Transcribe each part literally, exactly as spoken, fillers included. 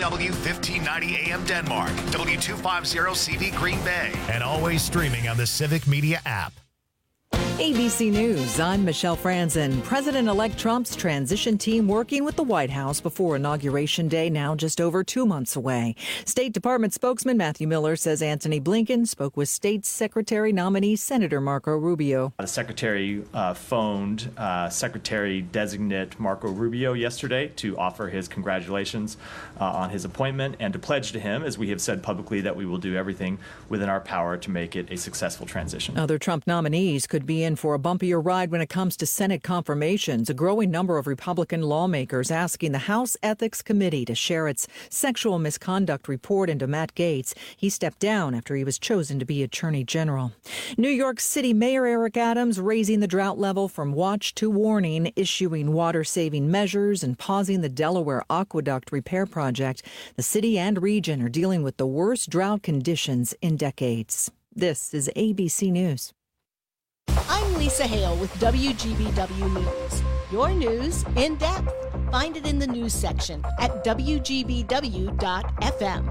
W fifteen ninety A M Denmark, W two fifty C V Green Bay, and always streaming on the Civic Media app. A B C News, I'm Michelle Franzen. President-elect Trump's transition team working with the White House before Inauguration Day, now just over two months away. State Department spokesman Matthew Miller says Antony Blinken spoke with State Secretary nominee Senator Marco Rubio. The Secretary uh, phoned uh, Secretary-designate Marco Rubio yesterday to offer his congratulations uh, on his appointment and to pledge to him, as we have said publicly, that we will do everything within our power to make it a successful transition. Other Trump nominees could be in for a bumpier ride when it comes to Senate confirmations. A growing number of Republican lawmakers asking the House Ethics Committee to share its sexual misconduct report into Matt Gaetz. He stepped down after he was chosen to be Attorney General. New York City Mayor Eric Adams raising the drought level from watch to warning, issuing water-saving measures and pausing the Delaware Aqueduct repair project. The city and region are dealing with the worst drought conditions in decades. This is A B C News. I'm Lisa Hale with W G B W News. Your news in depth. Find it in the news section at W G B W dot F M.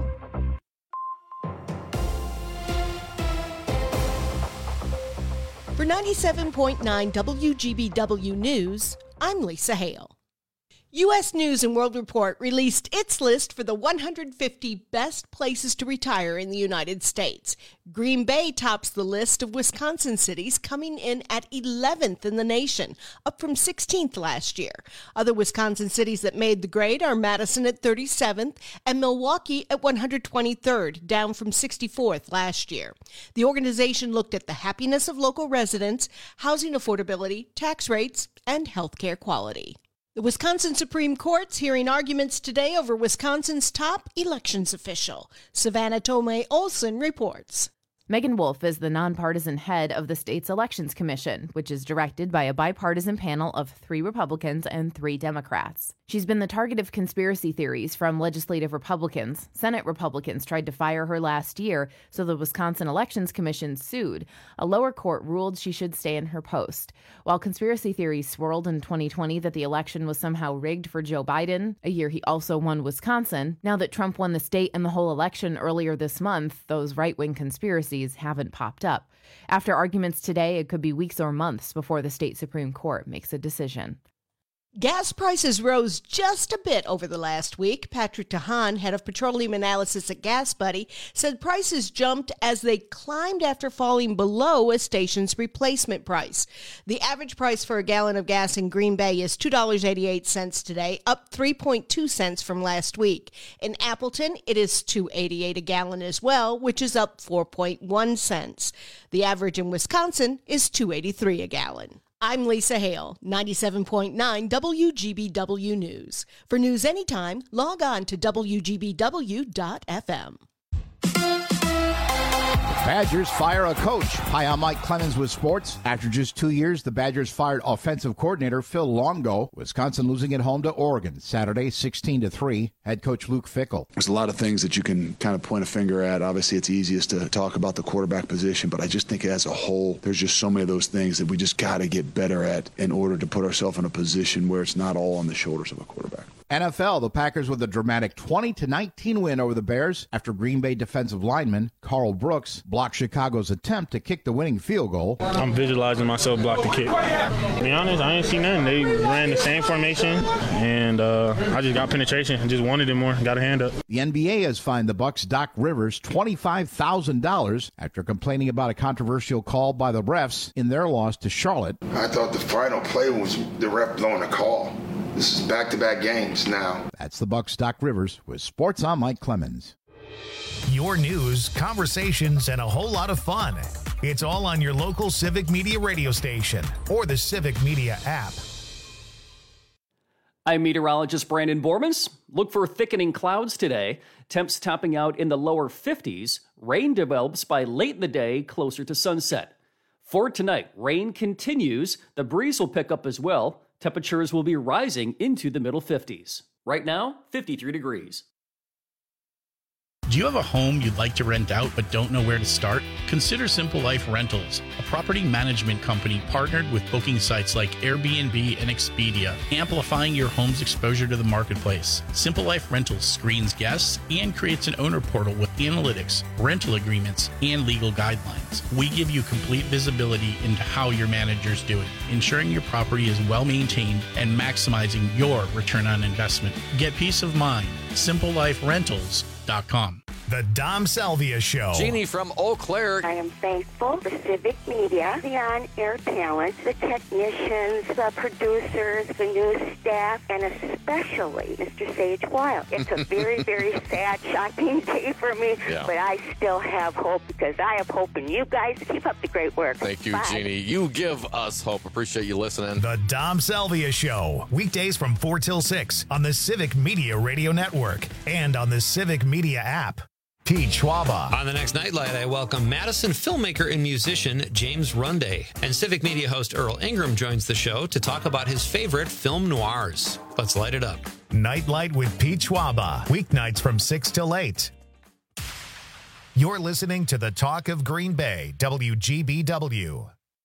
For ninety-seven point nine W G B W News, I'm Lisa Hale. U S News and World Report released its list for the one hundred fifty best places to retire in the United States. Green Bay tops the list of Wisconsin cities, coming in at eleventh in the nation, up from sixteenth last year. Other Wisconsin cities that made the grade are Madison at thirty-seventh and Milwaukee at one hundred twenty-third, down from sixty-fourth last year. The organization looked at the happiness of local residents, housing affordability, tax rates, and healthcare quality. The Wisconsin Supreme Court's hearing arguments today over Wisconsin's top elections official. Savannah Tomei Olson reports. Megan Wolf is the nonpartisan head of the state's Elections Commission, which is directed by a bipartisan panel of three Republicans and three Democrats. She's been the target of conspiracy theories from legislative Republicans. Senate Republicans tried to fire her last year, so the Wisconsin Elections Commission sued. A lower court ruled she should stay in her post. While conspiracy theories swirled in twenty twenty that the election was somehow rigged for Joe Biden, a year he also won Wisconsin, now that Trump won the state and the whole election earlier this month, those right-wing conspiracies haven't popped up. After arguments today, it could be weeks or months before the state Supreme Court makes a decision. Gas prices rose just a bit over the last week. Patrick Tahan, head of petroleum analysis at GasBuddy, said prices jumped as they climbed after falling below a station's replacement price. The average price for a gallon of gas in Green Bay is two dollars and eighty-eight cents today, up three point two cents from last week. In Appleton, it is two dollars and eighty-eight cents a gallon as well, which is up four point one cents. The average in Wisconsin is two dollars and eighty-three cents a gallon. I'm Lisa Hale, ninety-seven point nine W G B W News. For news anytime, log on to W G B W dot F M. Badgers fire a coach. Hi, I'm Mike Clemens with sports. After just two years, the Badgers fired offensive coordinator Phil Longo. Wisconsin losing at home to Oregon Saturday, sixteen to three. Head coach Luke Fickell. There's a lot of things that you can kind of point a finger at. Obviously, it's easiest to talk about the quarterback position, but I just think as a whole, there's just so many of those things that we just got to get better at in order to put ourselves in a position where it's not all on the shoulders of a quarterback. N F L, the Packers with a dramatic twenty to nineteen win over the Bears after Green Bay defensive lineman Carl Brooks blocked Chicago's attempt to kick the winning field goal. I'm visualizing myself block the kick. To be honest, I ain't seen nothing. They ran the same formation, and uh, I just got penetration and just wanted it more. Got a hand up. The N B A has fined the Bucks' Doc Rivers twenty-five thousand dollars after complaining about a controversial call by the refs in their loss to Charlotte. I thought the final play was the ref blowing a call. This is back-to-back games now. That's the Bucks' Doc Rivers with Sports. I'm Mike Clemens. Your news, conversations, and a whole lot of fun. It's all on your local Civic Media radio station or the Civic Media app. I'm meteorologist Brandon Bormans. Look for thickening clouds today. Temps topping out in the lower fifties. Rain develops by late in the day, closer to sunset. For tonight, rain continues. The breeze will pick up as well. Temperatures will be rising into the middle fifties. Right now, fifty-three degrees. Do you have a home you'd like to rent out but don't know where to start? Consider Simple Life Rentals, a property management company partnered with booking sites like Airbnb and Expedia, amplifying your home's exposure to the marketplace. Simple Life Rentals screens guests and creates an owner portal with analytics, rental agreements, and legal guidelines. We give you complete visibility into how your manager's doing, ensuring your property is well maintained and maximizing your return on investment. Get peace of mind. simple life rentals dot com. The Dom Salvia Show. Jeannie from Eau Claire. I am thankful for Civic Media, the on-air talent, the technicians, the producers, the news staff, and especially Mister Sage Wild. It's a very, very sad, shocking day for me, yeah. but I still have hope because I have hope in you guys. Keep up the great work. Thank you, Bye. Jeannie. You give us hope. Appreciate you listening. The Dom Salvia Show. Weekdays from four till six on the Civic Media Radio Network and on the Civic Media app. Pete Schwaba. On the next Nightlight, I welcome Madison filmmaker and musician James Runday. And Civic Media host Earl Ingram joins the show to talk about his favorite film noirs. Let's light it up. Nightlight with Pete Schwaba. Weeknights from six till eight. You're listening to the Talk of Green Bay, W G B W.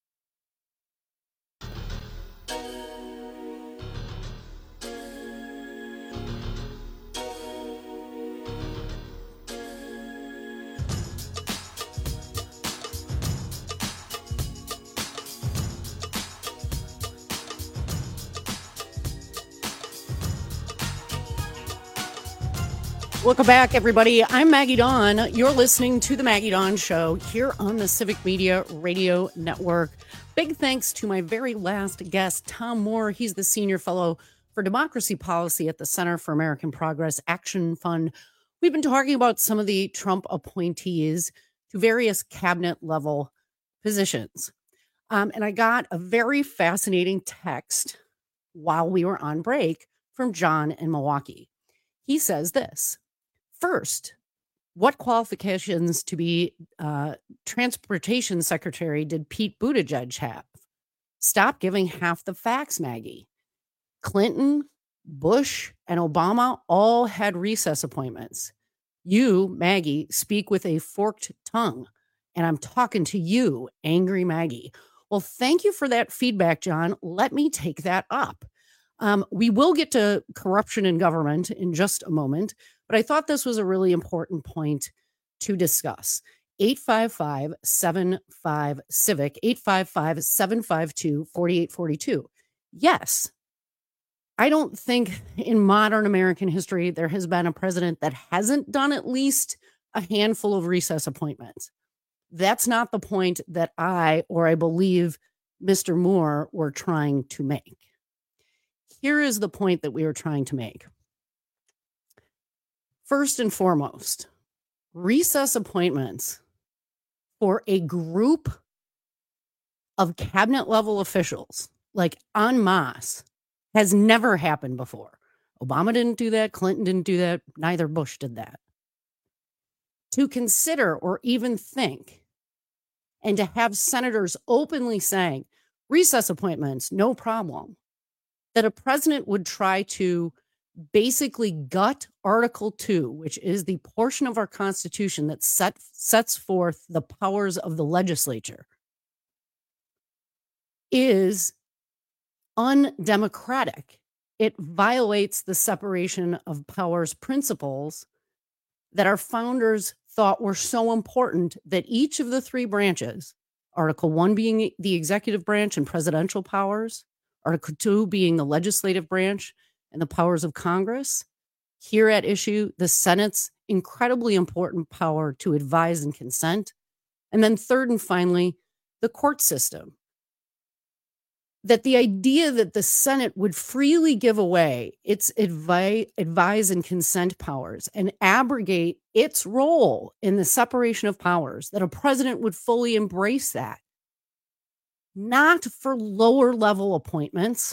Welcome back, everybody. I'm Maggie Dawn. You're listening to The Maggie Dawn Show here on the Civic Media Radio Network. Big thanks to my very last guest, Tom Moore. He's the Senior Fellow for Democracy Policy at the Center for American Progress Action Fund. We've been talking about some of the Trump appointees to various cabinet-level positions. Um, and I got a very fascinating text while we were on break from John in Milwaukee. He says this. First, what qualifications to be uh, transportation secretary did Pete Buttigieg have? Stop giving half the facts, Maggie. Clinton, Bush, and Obama all had recess appointments. You, Maggie, speak with a forked tongue, and I'm talking to you, angry Maggie. Well, thank you for that feedback, John. Let me take that up. Um, we will get to corruption in government in just a moment, but I thought this was a really important point to discuss. eight five five, seven five, CIVIC, eight five five, seven five two, four eight four two. Yes, I don't think in modern American history there has been a president that hasn't done at least a handful of recess appointments. That's not the point that I, or I believe Mister Moore, were trying to make. Here is the point that we were trying to make. First and foremost, recess appointments for a group of cabinet level officials, like en masse, has never happened before. Obama didn't do that. Clinton didn't do that. Neither Bush did that. To consider or even think, and to have senators openly saying, recess appointments, no problem, that a president would try to basically gut Article two, which is the portion of our Constitution that set, sets forth the powers of the legislature, is undemocratic. It violates the separation of powers principles that our founders thought were so important that each of the three branches, Article one being the executive branch and presidential powers, Article two being the legislative branch and the powers of Congress, here at issue, the Senate's incredibly important power to advise and consent, and then third and finally, the court system. That the idea that the Senate would freely give away its advi- advise and consent powers and abrogate its role in the separation of powers, that a president would fully embrace that, not for lower level appointments,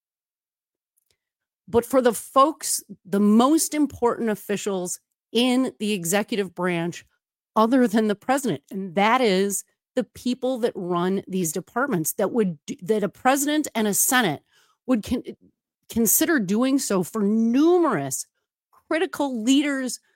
but for the folks, the most important officials in the executive branch other than the president. And that is the people that run these departments, that would that a president and a Senate would con- consider doing so for numerous critical leaders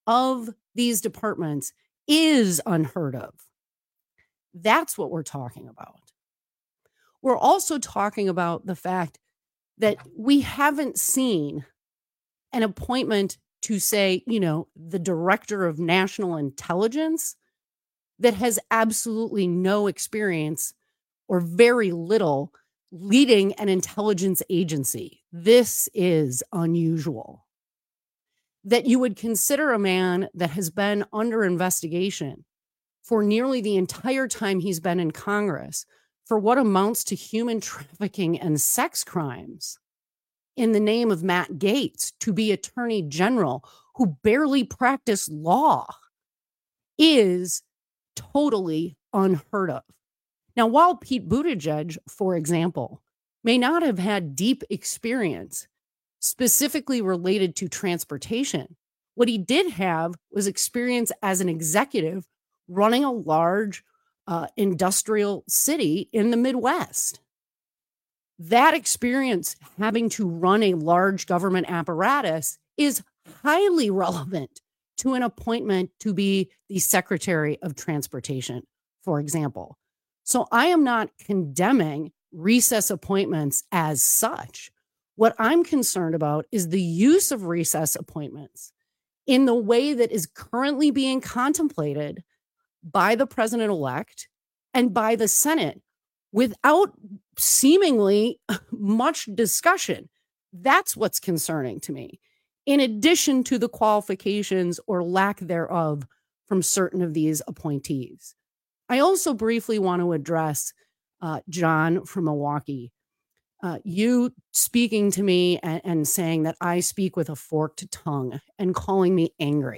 of these departments is unheard of. That's what we're talking about. We're also talking about the fact that we haven't seen an appointment to say, you know, the director of national intelligence that has absolutely no experience or very little leading an intelligence agency. This is unusual. That you would consider a man that has been under investigation for nearly the entire time he's been in Congress for what amounts to human trafficking and sex crimes in the name of Matt Gaetz to be Attorney General who barely practiced law is totally unheard of. Now, while Pete Buttigieg, for example, may not have had deep experience specifically related to transportation, what he did have was experience as an executive running a large uh, industrial city in the Midwest. That experience having to run a large government apparatus is highly relevant to an appointment to be the Secretary of Transportation, for example. So I am not condemning recess appointments as such. What I'm concerned about is the use of recess appointments in the way that is currently being contemplated by the president-elect and by the Senate without seemingly much discussion. That's what's concerning to me, in addition to the qualifications or lack thereof from certain of these appointees. I also briefly want to address uh, John from Milwaukee. Uh, you speaking to me and, and saying that I speak with a forked tongue and calling me angry.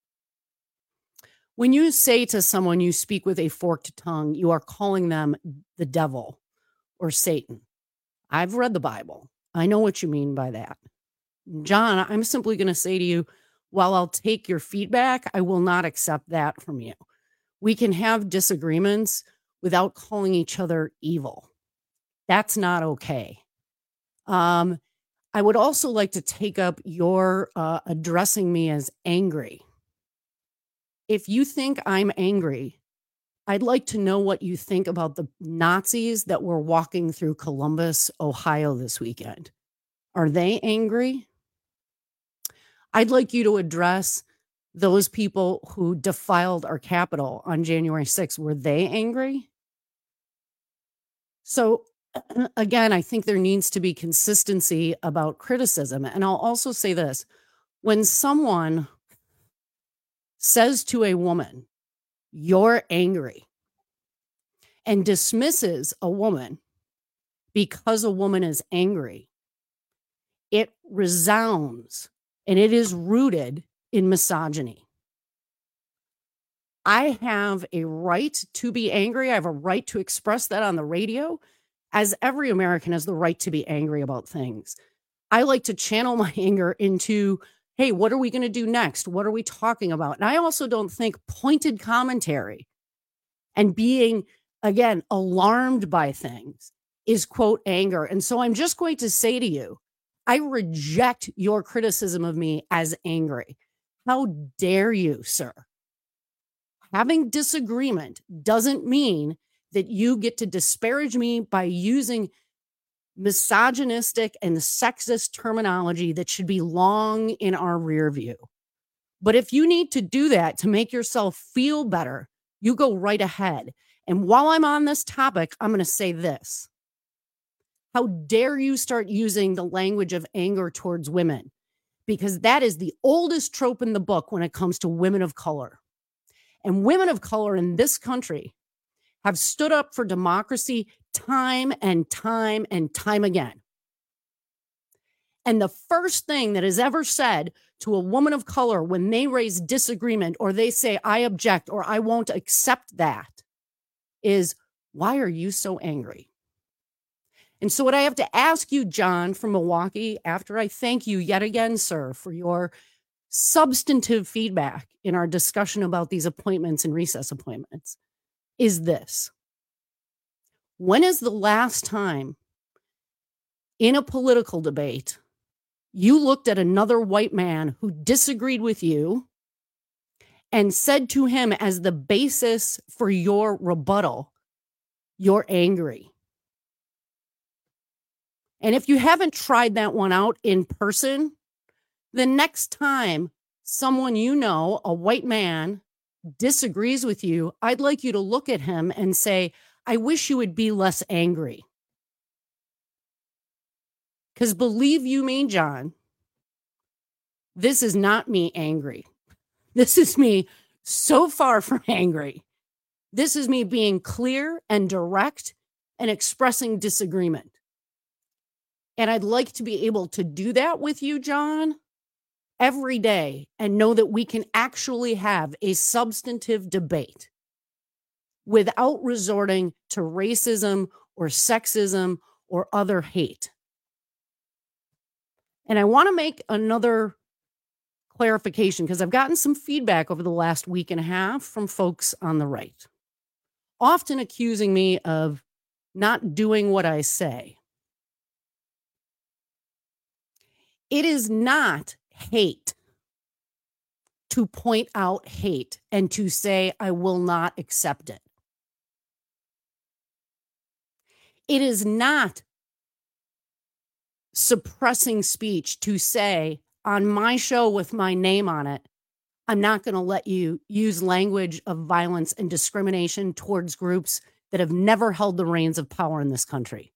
When you say to someone you speak with a forked tongue, you are calling them the devil or Satan. I've read the Bible. I know what you mean by that. John, I'm simply going to say to you, while I'll take your feedback, I will not accept that from you. We can have disagreements without calling each other evil. That's not okay. Um, I would also like to take up your uh, addressing me as angry. If you think I'm angry, I'd like to know what you think about the Nazis that were walking through Columbus, Ohio this weekend. Are they angry? I'd like you to address those people who defiled our Capitol on January sixth. Were they angry? So again, I think there needs to be consistency about criticism. And I'll also say this. When someone says to a woman, you're angry, and dismisses a woman because a woman is angry, it resounds and it is rooted in misogyny. I have a right to be angry. I have a right to express that on the radio, as every American has the right to be angry about things. I like to channel my anger into, hey, what are we going to do next? What are we talking about? And I also don't think pointed commentary and being, again, alarmed by things is, quote, anger. And so I'm just going to say to you, I reject your criticism of me as angry. How dare you, sir? Having disagreement doesn't mean that you get to disparage me by using misogynistic and sexist terminology that should be long in our rear view. But if you need to do that to make yourself feel better, you go right ahead. And while I'm on this topic, I'm going to say this. How dare you start using the language of anger towards women? Because that is the oldest trope in the book when it comes to women of color. And women of color in this country have stood up for democracy time and time and time again. And the first thing that is ever said to a woman of color when they raise disagreement or they say, I object or I won't accept that, is, why are you so angry? And so what I have to ask you, John from Milwaukee, after I thank you yet again, sir, for your substantive feedback in our discussion about these appointments and recess appointments, is this. When is the last time in a political debate you looked at another white man who disagreed with you and said to him as the basis for your rebuttal, you're angry. And if you haven't tried that one out in person, the next time someone you know, a white man, disagrees with you, I'd like you to look at him and say, I wish you would be less angry. Because believe you me, John, this is not me angry. This is me so far from angry. This is me being clear and direct and expressing disagreement. And I'd like to be able to do that with you, John, every day and know that we can actually have a substantive debate without resorting to racism or sexism or other hate. And I want to make another clarification because I've gotten some feedback over the last week and a half from folks on the right, often accusing me of not doing what I say. It is not hate to point out hate and to say, I will not accept it. It is not suppressing speech to say on my show with my name on it, I'm not going to let you use language of violence and discrimination towards groups that have never held the reins of power in this country.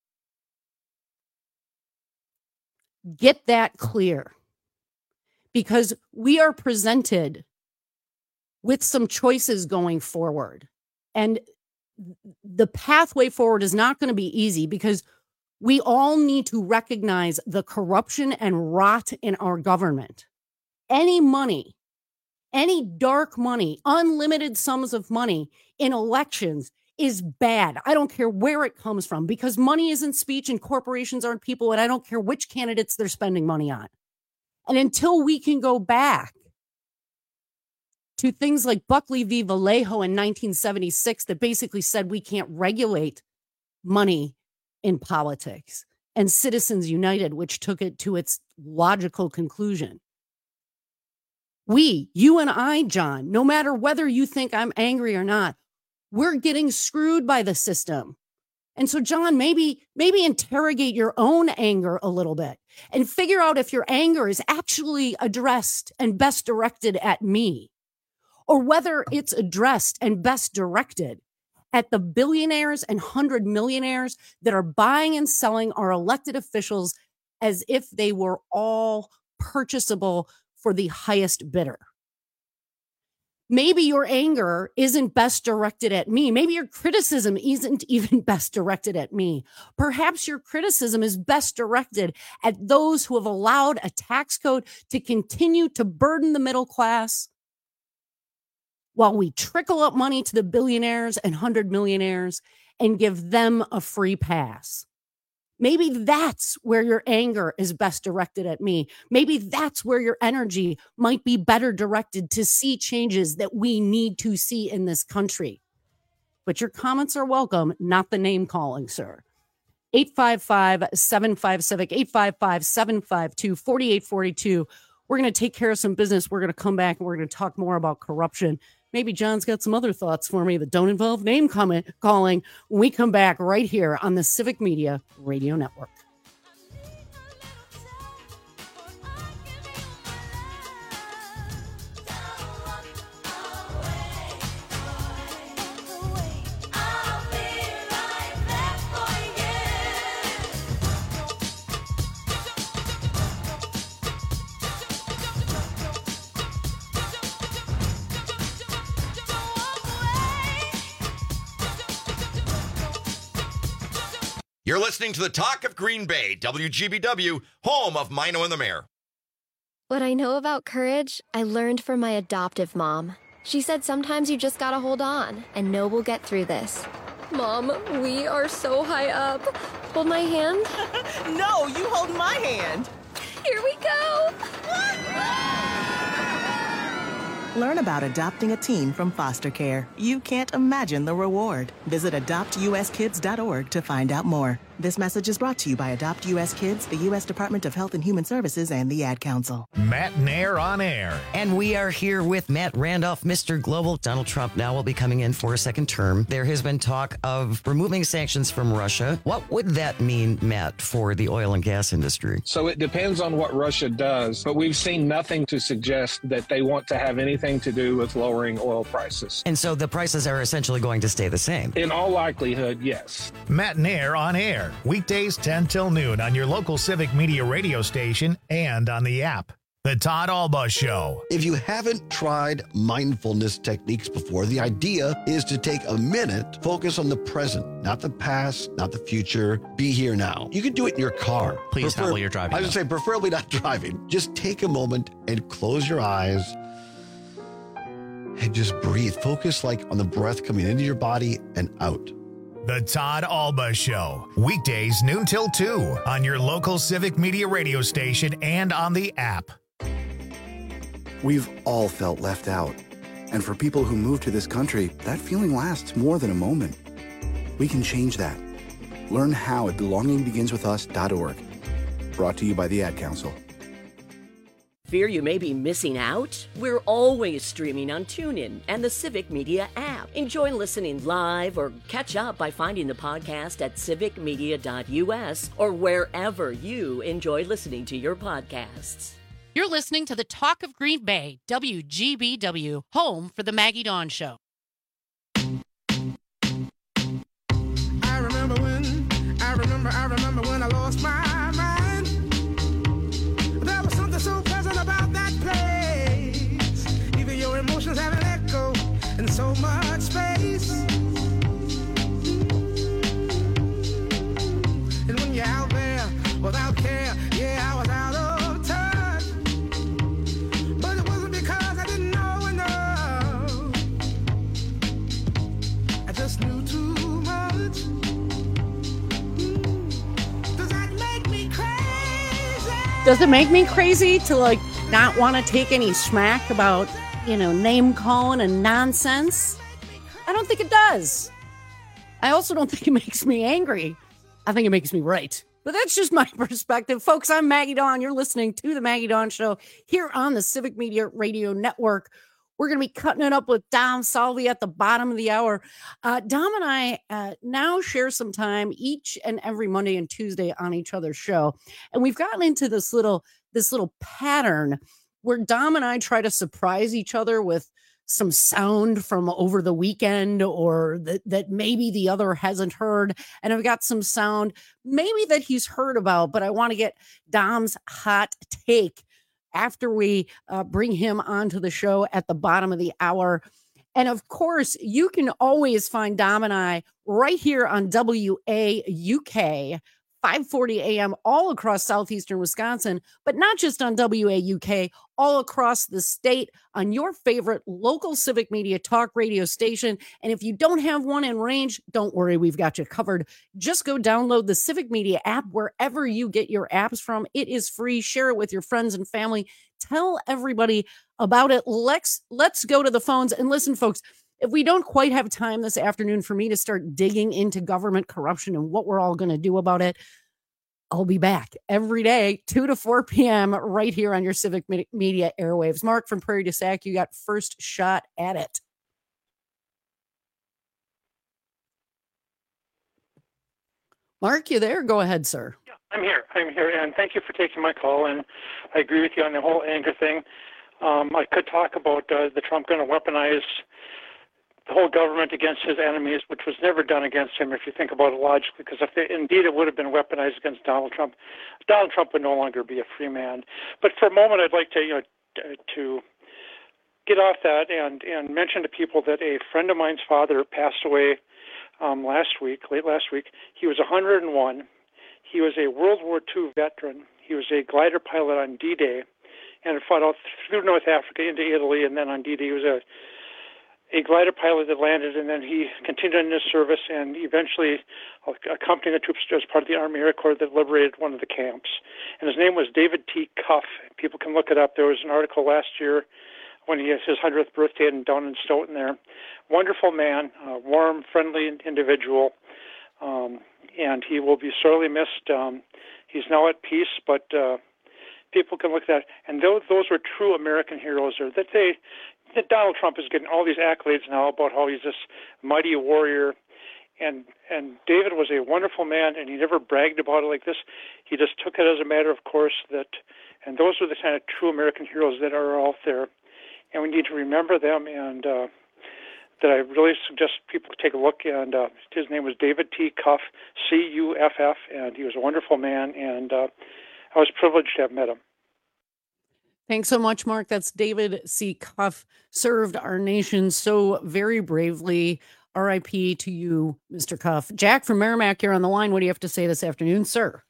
Get that clear, because we are presented with some choices going forward. And the pathway forward is not going to be easy because we all need to recognize the corruption and rot in our government. Any money, any dark money, unlimited sums of money in elections is bad. I don't care where it comes from because money isn't speech and corporations aren't people, and I don't care which candidates they're spending money on. And until we can go back to things like Buckley v. Vallejo in nineteen seventy-six that basically said we can't regulate money in politics, and Citizens United, which took it to its logical conclusion. We, you and I, John, no matter whether you think I'm angry or not, we're getting screwed by the system. And so, John, maybe, maybe interrogate your own anger a little bit and figure out if your anger is actually addressed and best directed at me, or whether it's addressed and best directed at the billionaires and hundred millionaires that are buying and selling our elected officials as if they were all purchasable for the highest bidder. Maybe your anger isn't best directed at me. Maybe your criticism isn't even best directed at me. Perhaps your criticism is best directed at those who have allowed a tax code to continue to burden the middle class while we trickle up money to the billionaires and hundred millionaires and give them a free pass. Maybe that's where your anger is best directed at me. Maybe that's where your energy might be better directed to see changes that we need to see in this country. But your comments are welcome, not the name calling, sir. eight five five, seven five civic, eight five five, seven five two, four eight four two. We're going to take care of some business. We're going to come back and we're going to talk more about corruption. Maybe John's got some other thoughts for me that don't involve name comment calling when we come back right here on the Civic Media Radio Network. You're listening to the Talk of Green Bay, W G B W, home of Mino and the Mayor. What I know about courage, I learned from my adoptive mom. She said sometimes you just gotta hold on and know we'll get through this. Mom, we are so high up. Hold my hand. No, you hold my hand. Here we go. Learn about adopting a teen from foster care. You can't imagine the reward. Visit adopt u s kids dot org to find out more. This message is brought to you by Adopt U S Kids, the U S Department of Health and Human Services, and the Ad Council. Matt Nair on air. And we are here with Matt Randolph, Mister Global. Donald Trump now will be coming in for a second term. There has been talk of removing sanctions from Russia. What would that mean, Matt, for the oil and gas industry? So it depends on what Russia does, but we've seen nothing to suggest that they want to have anything to do with lowering oil prices. And so the prices are essentially going to stay the same? In all likelihood, yes. Matt Nair on air. Weekdays ten till noon on your local Civic Media radio station and on the app. The Todd Alba Show. If you haven't tried mindfulness techniques before, the idea is to take a minute, focus on the present, not the past, not the future. Be here now. You can do it in your car. Please Prefer- not while you're driving. I would say preferably not driving. Just take a moment and close your eyes and just breathe. Focus like on the breath coming into your body and out. The Todd Alba Show. Weekdays noon till two on your local Civic Media radio station and on the app. We've all felt left out. And for people who move to this country, that feeling lasts more than a moment. We can change that. Learn how at belonging begins with us dot org. Brought to you by the Ad Council. Fear you may be missing out? We're always streaming on TuneIn and the Civic Media app. Enjoy listening live or catch up by finding the podcast at civic media dot u s or wherever you enjoy listening to your podcasts. You're listening to the Talk of Green Bay, W G B W, home for the Maggie Dawn Show. I remember when, I remember, I remember when I lost my mind. There was something so pleasant about that place. Even your emotions have an echo in so much space. And when you're out there without care, yeah, I was out of touch. But it wasn't because I didn't know enough. I just knew too much. Does that make me crazy? Does it make me crazy to, like, not want to take any smack about, you know, name calling and nonsense? I don't think it does. I also don't think it makes me angry. I think it makes me right. But that's just my perspective. Folks, I'm Maggie Dawn. You're listening to The Maggie Dawn Show here on the Civic Media Radio Network. We're going to be cutting it up with Dom Salvi at the bottom of the hour. Uh, Dom and I uh, now share some time each and every Monday and Tuesday on each other's show. And we've gotten into this little, this little pattern where Dom and I try to surprise each other with some sound from over the weekend or that, that maybe the other hasn't heard. And I've got some sound maybe that he's heard about, but I want to get Dom's hot take after we uh, bring him onto the show at the bottom of the hour. And of course, you can always find Dom and I right here on W A U K, five forty A M, all across southeastern Wisconsin, but not just on W A U K, all across the state on your favorite local Civic Media talk radio station. And if you don't have one in range, don't worry, we've got you covered. Just go download the Civic Media app wherever you get your apps from. It is free. Share it with your friends and family. Tell everybody about it. Let's, let's go to the phones. And listen, folks, if we don't quite have time this afternoon for me to start digging into government corruption and what we're all going to do about it, I'll be back every day, two to four p.m. right here on your Civic Media airwaves. Mark from Prairie du Sac, you got first shot at it. Mark, you there? Go ahead, sir. Yeah, I'm here. I'm here, and thank you for taking my call. And I agree with you on the whole anger thing. Um, I could talk about uh, the Trump going to weaponize the whole government against his enemies, which was never done against him, if you think about it logically, because if they, indeed it would have been weaponized against Donald Trump, Donald Trump would no longer be a free man. But for a moment, I'd like to, you know, t- to get off that and, and mention to people that a friend of mine's father passed away um, last week, late last week. He was one hundred and one. He was a World War Two veteran. He was a glider pilot on D-Day and fought out through North Africa into Italy, and then on D-Day he was a a glider pilot that landed, and then he continued in his service and eventually accompanied the troops as part of the Army Air Corps that liberated one of the camps. And his name was David T. Cuff. People can look it up. There was an article last year when he has his hundredth birthday in, down in Stoughton there. Wonderful man, uh, warm, friendly individual, um, and he will be sorely missed. Um, he's now at peace, but uh, people can look at that. And those, those were true American heroes. Or that they, that Donald Trump is getting all these accolades now about how he's this mighty warrior. And and David was a wonderful man, and he never bragged about it like this. He just took it as a matter of course that, and those are the kind of true American heroes that are out there. And we need to remember them, and uh, that I really suggest people take a look. And uh, his name was David T. Cuff, C U F F, and he was a wonderful man, and uh, I was privileged to have met him. Thanks so much, Mark. That's David C. Cuff, served our nation so very bravely. R I P to you, Mister Cuff. Jack from Merrimack, you're on the line. What do you have to say this afternoon, sir?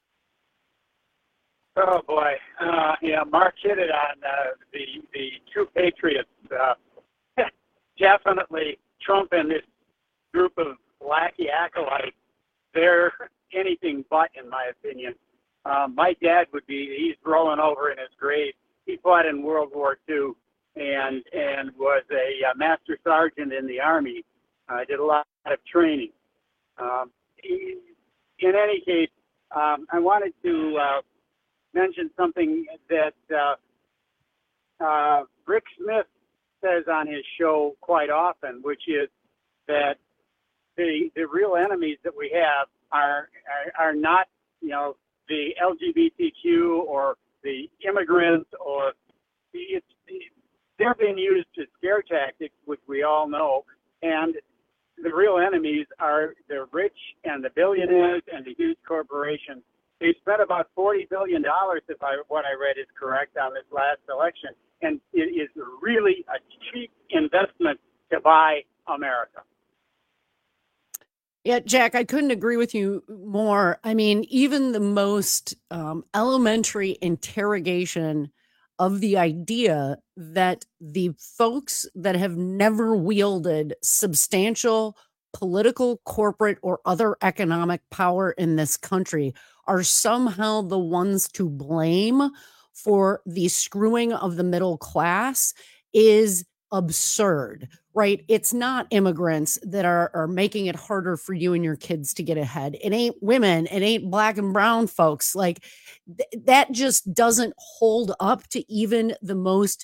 Oh, boy. Uh, yeah, Mark hit it on uh, the, the true patriots. Uh, definitely Trump and this group of lackey acolytes, they're anything but, in my opinion. Um, my dad would be, he's rolling over in his grave. He fought in World War Two and, and was a uh, master sergeant in the Army. I uh, did a lot of training. Um, in any case, um, I wanted to uh, mention something that uh, uh, Rick Smith says on his show quite often, which is that the the real enemies that we have are are, are not, you know, the L G B T Q or the immigrants, or it's, they're being used as scare tactics, which we all know, and the real enemies are the rich and the billionaires and the huge corporations. They spent about forty billion dollars, if I, what I read is correct, on this last election. And it is really a cheap investment to buy America. Yeah, Jack, I couldn't agree with you more. I mean, even the most um, elementary interrogation of the idea that the folks that have never wielded substantial political, corporate, or other economic power in this country are somehow the ones to blame for the screwing of the middle class is absurd, right? It's not immigrants that are, are making it harder for you and your kids to get ahead. It ain't women. It ain't black and brown folks. Like th- that just doesn't hold up to even the most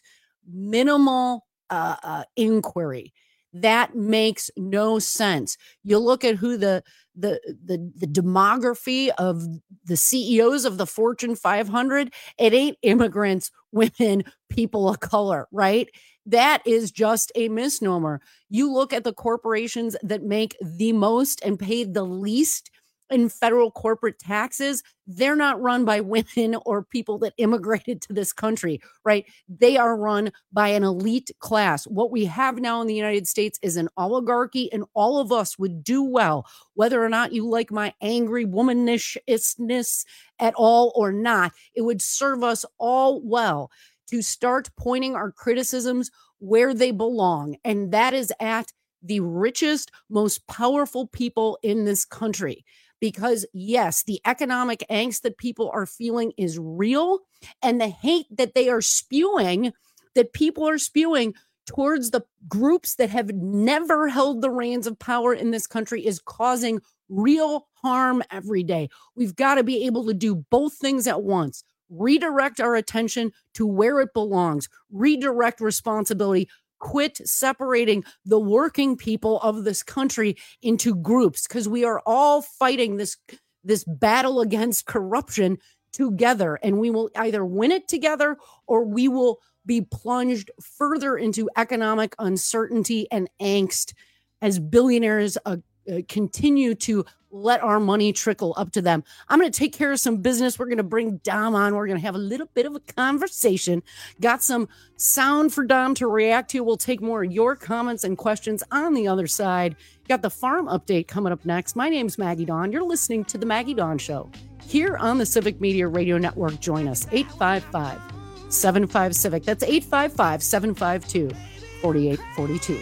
minimal uh, uh, inquiry. That makes no sense. You look at who the, the the the demography of the C E Os of the Fortune five hundred. It ain't immigrants, women, people of color, right? That is just a misnomer. You look at the corporations that make the most and pay the least in federal corporate taxes, they're not run by women or people that immigrated to this country, right? They are run by an elite class. What we have now in the United States is an oligarchy, and all of us would do well, whether or not you like my angry womanishness at all or not. It would serve us all well to start pointing our criticisms where they belong, and that is at the richest, most powerful people in this country. Because yes, the economic angst that people are feeling is real, and the hate that they are spewing, that people are spewing towards the groups that have never held the reins of power in this country is causing real harm every day. We've got to be able to do both things at once. Redirect our attention to where it belongs. Redirect responsibility. Quit separating the working people of this country into groups, because we are all fighting this, this battle against corruption together, and we will either win it together or we will be plunged further into economic uncertainty and angst as billionaires uh, uh, continue to let our money trickle up to them. I'm going to take care of some business. We're going to bring Dom on. We're going to have a little bit of a conversation. Got some sound for Dom to react to. We'll take more of your comments and questions on the other side. Got the farm update coming up next. My name's Maggie Dawn. You're listening to The Maggie Dawn Show here on the Civic Media Radio Network. Join us, eight five five, seven five, CIVIC. That's eight five five, seven five two, four eight four two.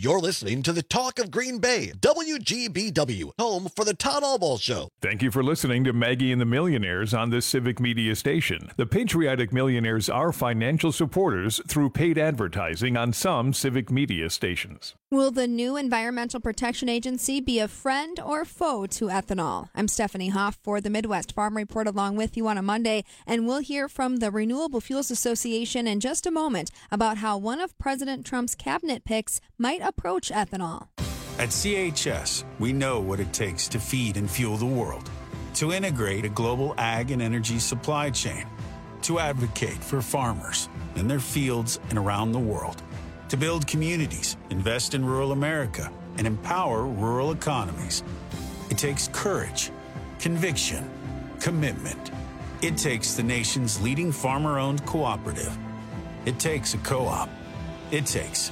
You're listening to the Talk of Green Bay, W G B W, home for the Todd Albaugh Show. Thank you for listening to Maggie and the Millionaires on this Civic Media station. The patriotic millionaires are financial supporters through paid advertising on some Civic Media stations. Will the new Environmental Protection Agency be a friend or foe to ethanol? I'm Stephanie Hoff for the Midwest Farm Report along with you on a Monday, and we'll hear from the Renewable Fuels Association in just a moment about how one of President Trump's cabinet picks might approach ethanol. At C H S, we know what it takes to feed and fuel the world, to integrate a global ag and energy supply chain, to advocate for farmers in their fields and around the world, to build communities, invest in rural America, and empower rural economies. It takes courage, conviction, commitment. It takes the nation's leading farmer-owned cooperative. It takes a co-op. It takes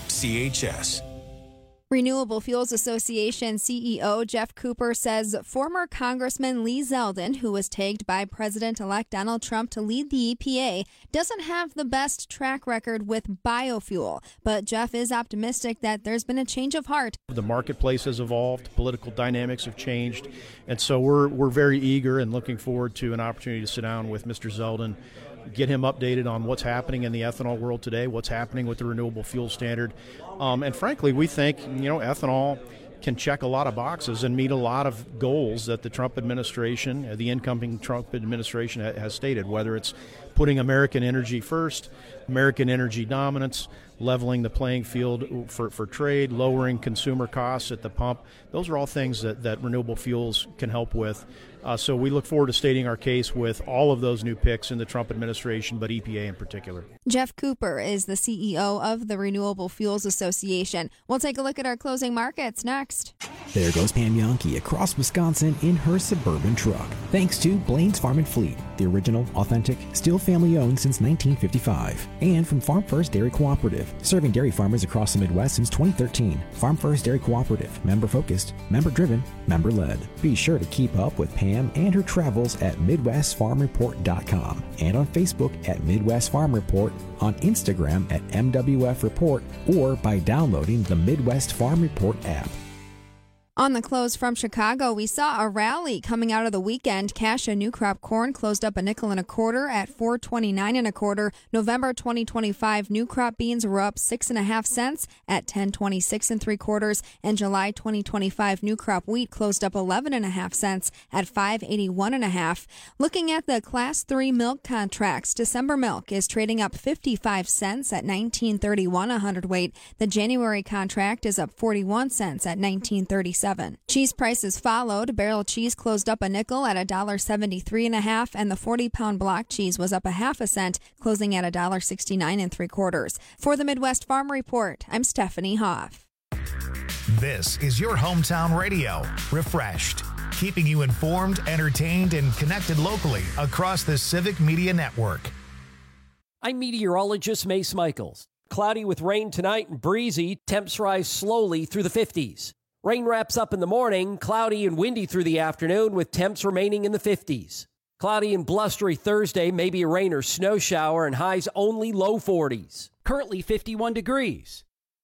C H S. Renewable Fuels Association C E O Jeff Cooper says former Congressman Lee Zeldin, who was tagged by President-elect Donald Trump to lead the E P A, doesn't have the best track record with biofuel. But Jeff is optimistic that there's been a change of heart. The marketplace has evolved, political dynamics have changed, and so we're we're very eager and looking forward to an opportunity to sit down with Mister Zeldin, get him updated on what's happening in the ethanol world today, what's happening with the renewable fuel standard. Um, and frankly, we think, you know, ethanol can check a lot of boxes and meet a lot of goals that the Trump administration, the incoming Trump administration has stated, whether it's putting American energy first, American energy dominance, leveling the playing field for, for trade, lowering consumer costs at the pump. Those are all things that, that renewable fuels can help with. Uh, so we look forward to stating our case with all of those new picks in the Trump administration, but E P A in particular. Jeff Cooper is the C E O of the Renewable Fuels Association. We'll take a look at our closing markets next. There goes Pam Yonke across Wisconsin in her Suburban truck. Thanks to Blaine's Farm and Fleet, the original, authentic, still family-owned since nineteen fifty-five. And from Farm First Dairy Cooperative, serving dairy farmers across the Midwest since twenty thirteen. Farm First Dairy Cooperative, member-focused, member-driven, member-led. Be sure to keep up with Pam and her travels at Midwest Farm Report dot com and on Facebook at Midwest Farm Report, on Instagram at M W F Report, or by downloading the Midwest Farm Report app. On the close from Chicago, we saw a rally coming out of the weekend. Cash and new crop corn closed up a nickel and a quarter at four twenty-nine and a quarter. November twenty twenty-five new crop beans were up six and a half cents at ten twenty-six and three quarters. And July twenty twenty-five new crop wheat closed up eleven and a half cents at five eighty-one and a half. Looking at the class three milk contracts, December milk is trading up fifty-five cents at nineteen thirty-one a hundredweight. The January contract is up forty-one cents at nineteen thirty-seven. Cheese prices followed. Barrel cheese closed up a nickel at one dollar seventy-three and a half, and the forty pound block cheese was up a half a cent, closing at one dollar sixty-nine and three quarters. For the Midwest Farm Report, I'm Stephanie Hoff. This is your hometown radio, refreshed, keeping you informed, entertained, and connected locally across the Civic Media Network. I'm meteorologist Mace Michaels. Cloudy with rain tonight and breezy. Temps rise slowly through the fifties. Rain wraps up in the morning, cloudy and windy through the afternoon with temps remaining in the fifties. Cloudy and blustery Thursday, maybe a rain or snow shower, and highs only low forties. Currently fifty-one degrees.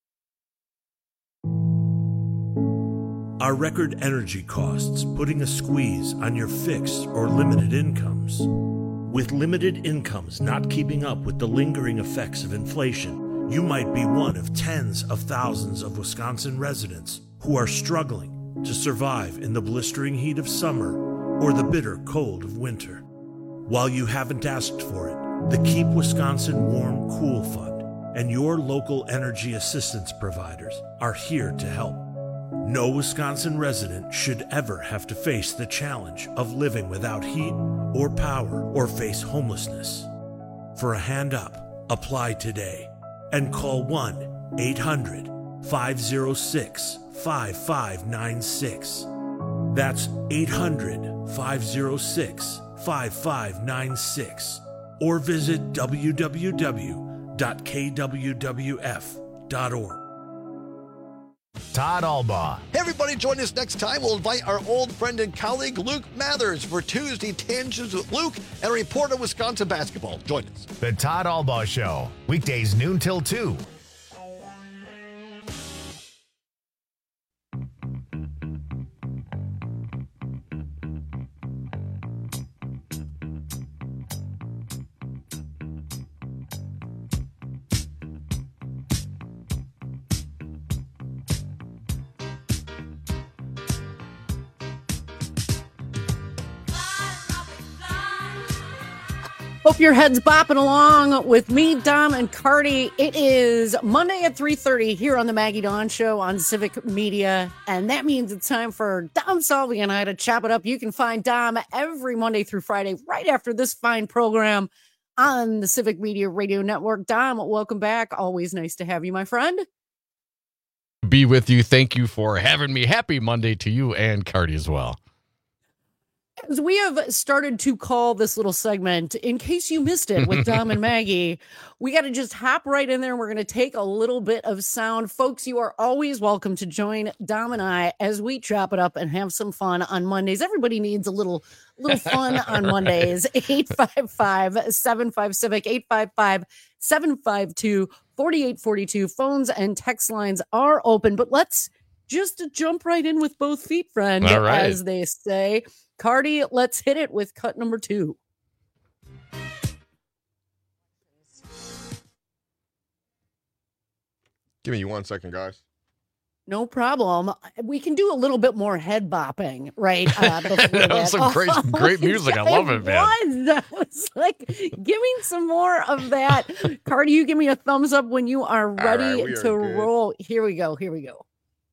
Are record energy costs putting a squeeze on your fixed or limited incomes? With limited incomes not keeping up with the lingering effects of inflation, you might be one of tens of thousands of Wisconsin residents who are struggling to survive in the blistering heat of summer or the bitter cold of winter. While you haven't asked for it, the Keep Wisconsin Warm Cool Fund and your local energy assistance providers are here to help. No Wisconsin resident should ever have to face the challenge of living without heat or power or face homelessness. For a hand up, apply today and call one eight hundred five oh six five five nine six. That's eight hundred five oh six five five nine six. Or visit w w w dot k w w f dot org. Todd Albaugh. Hey, everybody, join us next time. We'll invite our old friend and colleague Luke Mathers for Tuesday Tangents with Luke and a report on Wisconsin basketball. Join us. The Todd Albaugh Show, weekdays noon till two. Hope your head's bopping along with me, Dom, and Cardi. It is Monday at three thirty here on the Maggie Dawn Show on Civic Media, and that means it's time for Dom Salvi and I to chop it up. You can find Dom every Monday through Friday right after this fine program on the Civic Media Radio Network. Dom, welcome back. Always nice to have you, my friend. Be with you. Thank you for having me. Happy Monday to you and Cardi as well. We have started to call this little segment, in case you missed it, with Dom and Maggie. We got to just hop right in there, and we're going to take a little bit of sound. Folks, you are always welcome to join Dom and I as we chop it up and have some fun on Mondays. Everybody needs a little little fun on Mondays. eight five five, seven five, Civic, eight five five, seven five two, four eight four two. Phones and text lines are open, but let's just jump right in with both feet, friend, All right. as they say. Cardi, let's hit it with cut number two. Give me one second, guys. No problem. We can do a little bit more head bopping, right? Uh, that that was some great, great music. I love it, man. Was. That was like, give me some more of that. Cardi, you give me a thumbs up when you are ready right, we are to good. roll. Here we go. Here we go.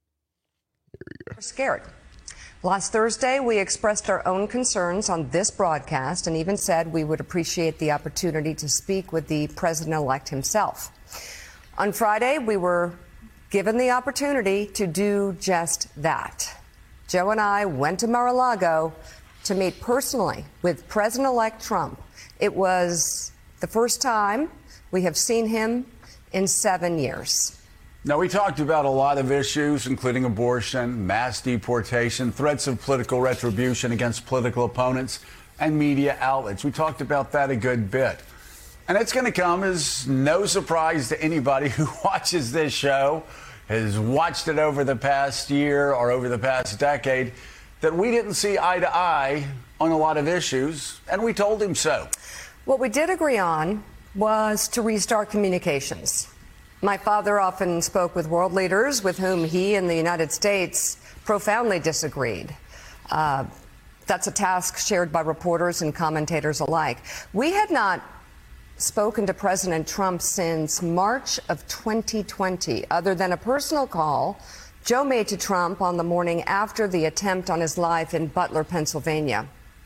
We're scared. Last Thursday, we expressed our own concerns on this broadcast and even said we would appreciate the opportunity to speak with the president-elect himself. On Friday, we were given the opportunity to do just that. Joe and I went to Mar-a-Lago to meet personally with President-elect Trump. It was the first time we have seen him in seven years. Now, we talked about a lot of issues, including abortion, mass deportation, threats of political retribution against political opponents, and media outlets. We talked about that a good bit. And it's going to come as no surprise to anybody who watches this show, has watched it over the past year or over the past decade, that we didn't see eye to eye on a lot of issues, and we told him so. What we did agree on was to restart communications. My father often spoke with world leaders with whom he and the United States profoundly disagreed. Uh, that's a task shared by reporters and commentators alike. We had not spoken to President Trump since March of twenty twenty, other than a personal call Joe made to Trump on the morning after the attempt on his life in Butler, Pennsylvania.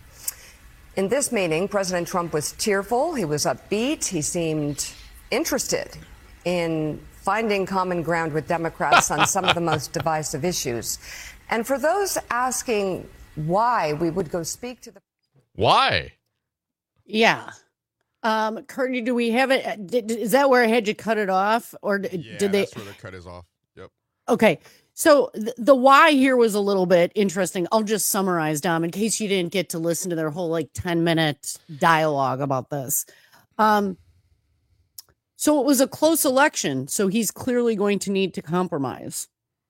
In this meeting, President Trump was cheerful, he was upbeat, he seemed interested in finding common ground with Democrats on some of the most divisive issues. And for those asking why we would go speak to the... Why? Yeah. Um, Cardi, do we have it? Did, is that where I had you cut it off? Or did, Yeah, did they... that's where the cut is off. Yep. Okay. So th- the why here was a little bit interesting. I'll just summarize, Dom, in case you didn't get to listen to their whole like ten minute dialogue about this. Um, So it was a close election, so he's clearly going to need to compromise.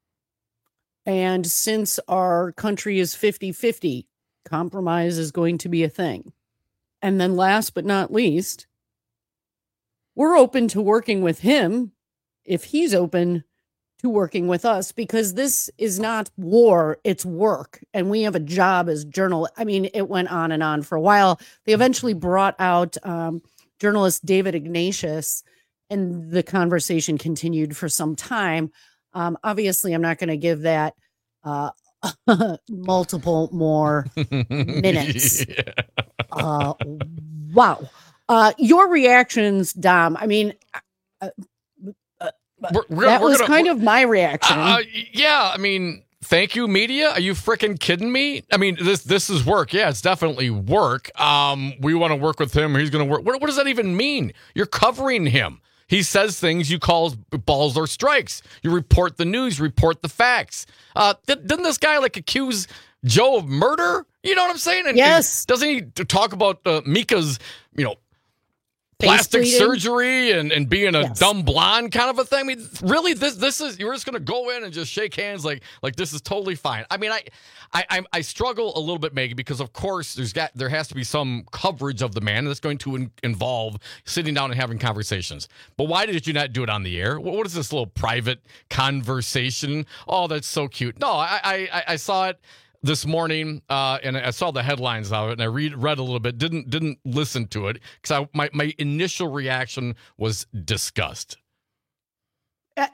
And since our country is fifty-fifty, compromise is going to be a thing. And then last but not least, we're open to working with him if he's open to working with us, because this is not war, it's work. And we have a job as journalists. I mean, it went on and on for a while. They eventually brought out um, journalist David Ignatius, and the conversation continued for some time. Um, obviously, I'm not going to give that uh, multiple more minutes. Yeah. Uh, wow. Uh, your reactions, Dom. I mean, uh, uh, We're- we're- that we're was gonna- kind of my reaction. Uh, yeah, I mean, thank you, media. Are you freaking kidding me? I mean, this this is work. Yeah, it's definitely work. Um, we want to work with him. Or he's going to work. What, what does that even mean? You're covering him. He says things, you call balls or strikes. You report the news, report the facts. Uh, did, didn't this guy like accuse Joe of murder? You know what I'm saying? And, yes. and doesn't he talk about uh, Mika's, you know, plastic bleeding. surgery and, and being a Yes. dumb blonde kind of a thing? I mean, really, this this is, you're just going to go in and just shake hands like like this is totally fine. I mean, I I I, I struggle a little bit, Maggie, because of course there's got there has to be some coverage of the man that's going to in, involve sitting down and having conversations. But why did you not do it on the air? What, what is this little private conversation? Oh, that's so cute. No, I I, I saw it. this morning, uh, and I saw the headlines of it, and I read read a little bit. Didn't didn't listen to it because my my initial reaction was disgust. Uh,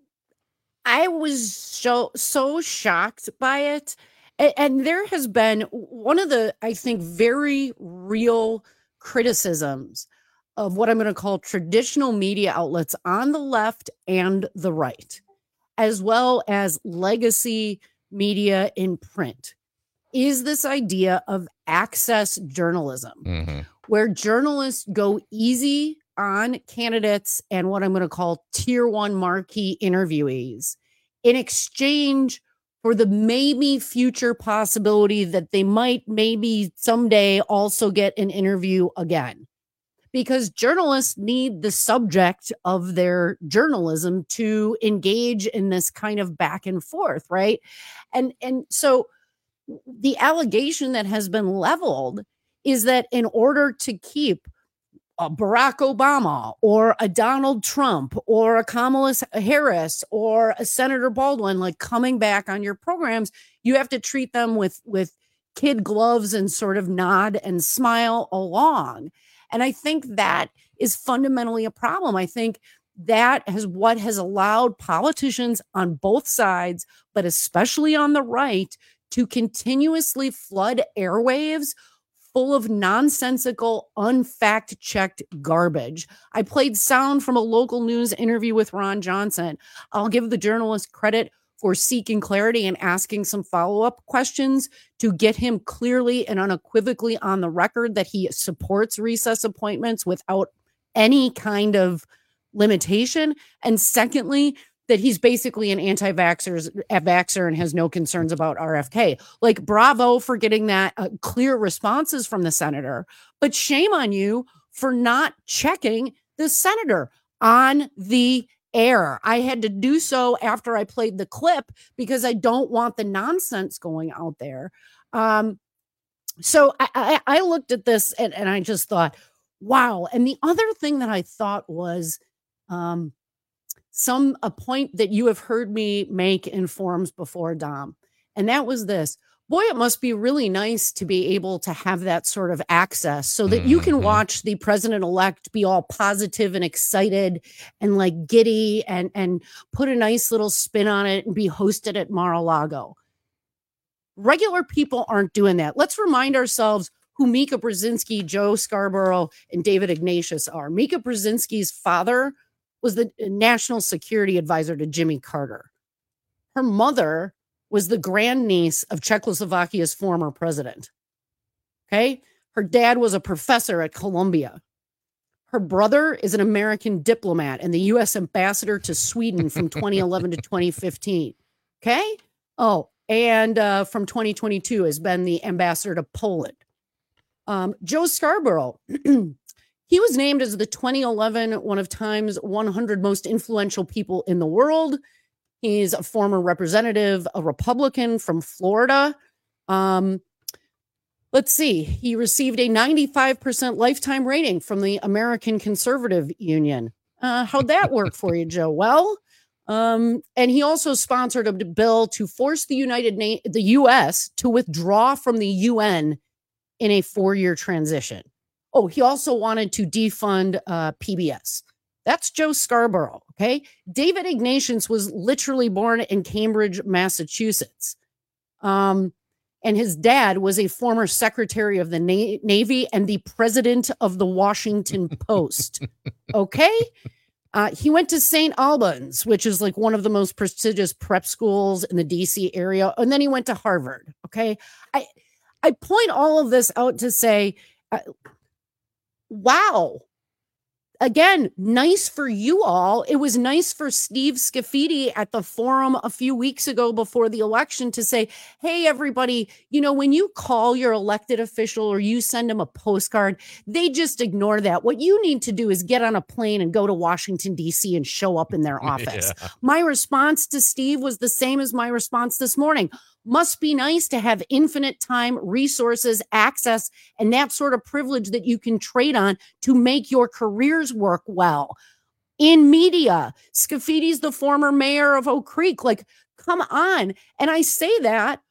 I was so so shocked by it, and, and there has been one of the I think very real criticisms of what I'm going to call traditional media outlets on the left and the right, as well as legacy media in print, is this idea of access journalism, mm-hmm. where journalists go easy on candidates and what I'm going to call tier one marquee interviewees in exchange for the maybe future possibility that they might maybe someday also get an interview again. Because journalists need the subject of their journalism to engage in this kind of back and forth, right? And, and so the allegation that has been leveled is that in order to keep a Barack Obama or a Donald Trump or a Kamala Harris or a Senator Baldwin like coming back on your programs, you have to treat them with, with kid gloves and sort of nod and smile along. And I think that is fundamentally a problem. I think that is what has allowed politicians on both sides, but especially on the right, to continuously flood airwaves full of nonsensical, unfact-checked garbage. I played sound from a local news interview with Ron Johnson. I'll give the journalist credit for seeking clarity and asking some follow-up questions to get him clearly and unequivocally on the record that he supports recess appointments without any kind of limitation. And secondly, that he's basically an anti-vaxxer vaxxer and has no concerns about R F K. Like, bravo for getting that uh, clear responses from the senator, but shame on you for not checking the senator on the air. I had to do so after I played the clip because I don't want the nonsense going out there. Um, so I, I, I looked at this and, and I just thought, wow. And the other thing that I thought was um, some a point that you have heard me make in forums before, Dom, and that was this. Boy, it must be really nice to be able to have that sort of access so that you can watch the president-elect be all positive and excited and like giddy and, and put a nice little spin on it and be hosted at Mar-a-Lago. Regular people aren't doing that. Let's remind ourselves who Mika Brzezinski, Joe Scarborough, and David Ignatius are. Mika Brzezinski's father was the national security advisor to Jimmy Carter. Her mother was the grandniece of Czechoslovakia's former president. Okay? Her dad was a professor at Columbia. Her brother is an American diplomat and the U S ambassador to Sweden from twenty eleven to twenty fifteen. Okay? Oh, and uh, from twenty twenty-two has been the ambassador to Poland. Um, Joe Scarborough, he was named as the twenty eleven one of Time's one hundred most influential people in the world. He's a former representative, a Republican from Florida. Um, let's see. He received a ninety-five percent lifetime rating from the American Conservative Union. Uh, how'd that work for you, Joe? Well, um, and he also sponsored a bill to force the United Na- the U S to withdraw from the U N in a four-year transition. Oh, he also wanted to defund uh, P B S. That's Joe Scarborough, okay? David Ignatius was literally born in Cambridge, Massachusetts. Um, and his dad was a former secretary of the Na- Navy and the president of the Washington Post, okay? Uh, he went to Saint Albans, which is like one of the most prestigious prep schools in the D C area. And then he went to Harvard, okay? I, I point all of this out to say, uh, wow. Again, nice for you all. It was nice for Steve Scafidi at the forum a few weeks ago before the election to say, hey, everybody, you know, when you call your elected official or you send them a postcard, they just ignore that. What you need to do is get on a plane and go to Washington, D C and show up in their office. Yeah. My response to Steve was the same as my response this morning. Must be nice to have infinite time, resources, access, and that sort of privilege that you can trade on to make your careers work well. In media, Scafidi's the former mayor of Oak Creek. Like, come on. And I say that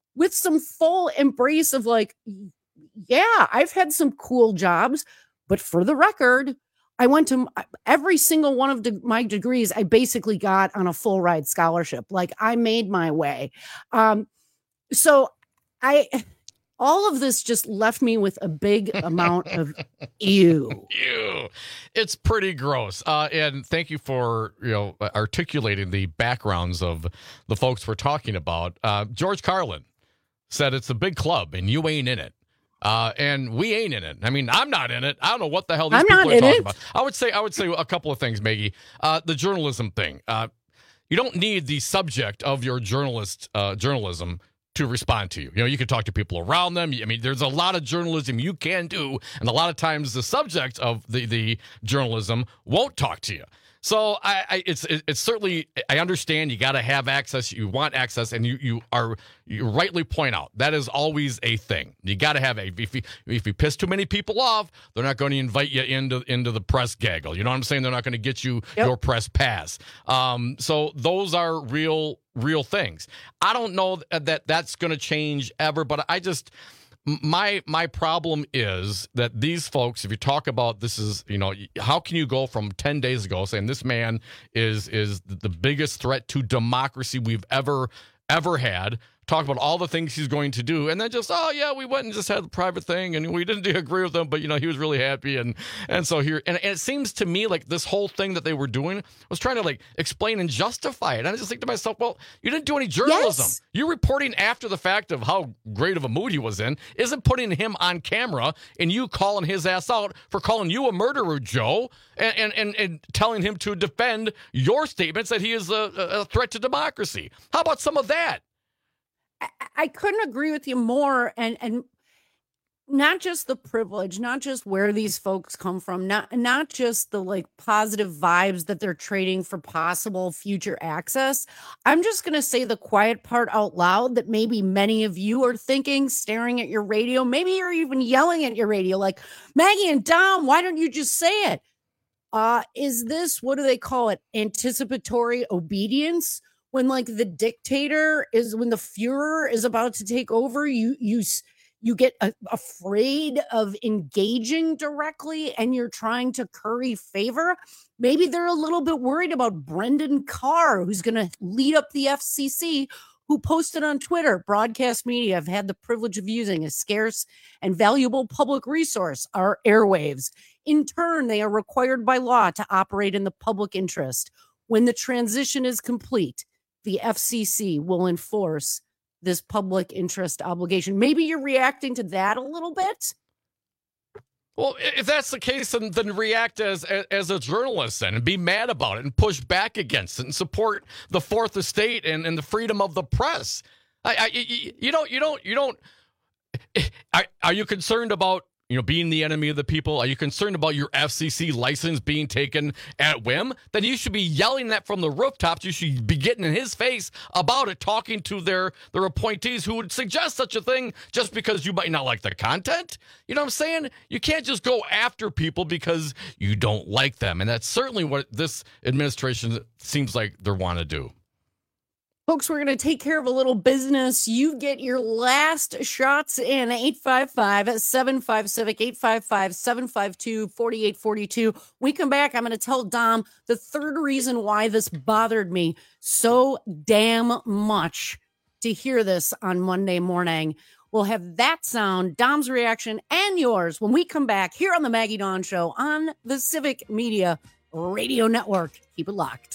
with some full embrace of like, yeah, I've had some cool jobs, but for the record, I went to every single one of de- my degrees. I basically got on a full ride scholarship. Like I made my way. Um, so I, all of this just left me with a big amount of ew. Ew. It's pretty gross. Uh, and thank you for, you know, articulating the backgrounds of the folks we're talking about. Uh, George Carlin said it's a big club and you ain't in it. Uh, and we ain't in it. I mean, I'm not in it. I don't know what the hell these I'm people not are in talking it. about. I would say, I would say a couple of things, Maggie. Uh, the journalism thing. Uh, you don't need the subject of your journalist uh, journalism to respond to you. You know, you can talk to people around them. I mean, there's a lot of journalism you can do, and a lot of times the subject of the the journalism won't talk to you. So I, I it's it's certainly, I understand you got to have access, you want access, and you you are you rightly point out that is always a thing. You got to have a if you, if you piss too many people off, they're not going to invite you into into the press gaggle. You know what I'm saying? They're not going to get you yep. your press pass. Um, so those are real real things. I don't know that that's going to change ever, but I just. My my problem is that these folks, if you talk about this is, you know, how can you go from ten days ago saying this man is is the biggest threat to democracy we've ever, ever had, talk about all the things he's going to do, and then just, oh, yeah, we went and just had a private thing, and we didn't agree with him, but, you know, he was really happy, and and so here, and, and it seems to me like this whole thing that they were doing was trying to, like, explain and justify it, and I just think to myself, well, you didn't do any journalism. Yes. You reporting after the fact of how great of a mood he was in isn't putting him on camera, and you calling his ass out for calling you a murderer, Joe, and and, and, and telling him to defend your statements that he is a, a threat to democracy. How about some of that? I couldn't agree with you more, and and not just the privilege, not just where these folks come from, not not just the like positive vibes that they're trading for possible future access. I'm just going to say the quiet part out loud that maybe many of you are thinking, staring at your radio. Maybe you're even yelling at your radio like, Maggie and Dom, why don't you just say it? Uh, is this, what do they call it? Anticipatory obedience? When like the dictator is, when the Fuhrer is about to take over, you you you get a, afraid of engaging directly, and you're trying to curry favor. Maybe they're a little bit worried about Brendan Carr, who's going to lead up the F C C, who posted on Twitter, broadcast media have had the privilege of using a scarce and valuable public resource, our airwaves. In turn, they are required by law to operate in the public interest. When the transition is complete, the F C C will enforce this public interest obligation. Maybe you're reacting to that a little bit. Well, if that's the case, then, then react as as a journalist then and be mad about it and push back against it and support the Fourth Estate and, and the freedom of the press. I, I you don't you don't you don't. Are, are you concerned about, you know, being the enemy of the people? Are you concerned about your F C C license being taken at whim? Then you should be yelling that from the rooftops. You should be getting in his face about it, talking to their, their appointees who would suggest such a thing just because you might not like the content. You know what I'm saying? You can't just go after people because you don't like them. And that's certainly what this administration seems like they want to do. Folks, we're going to take care of a little business. You get your last shots in eight five five, seven five Civic, eight five five, seven five two, four eight four two. We come back, I'm going to tell Dom the third reason why this bothered me so damn much to hear this on Monday morning. We'll have that sound, Dom's reaction, and yours when we come back here on the Maggie Dawn Show on the Civic Media Radio Network. Keep it locked.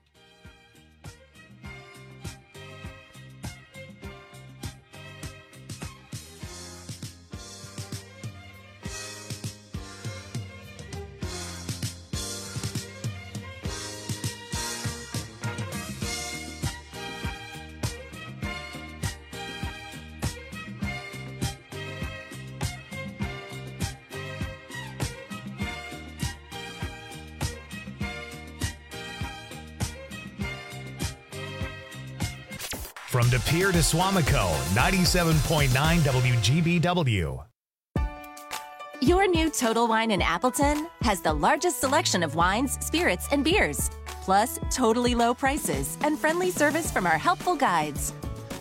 From De Pere to Swamico, ninety-seven point nine W G B W. Your new Total Wine in Appleton has the largest selection of wines, spirits, and beers, plus totally low prices and friendly service from our helpful guides.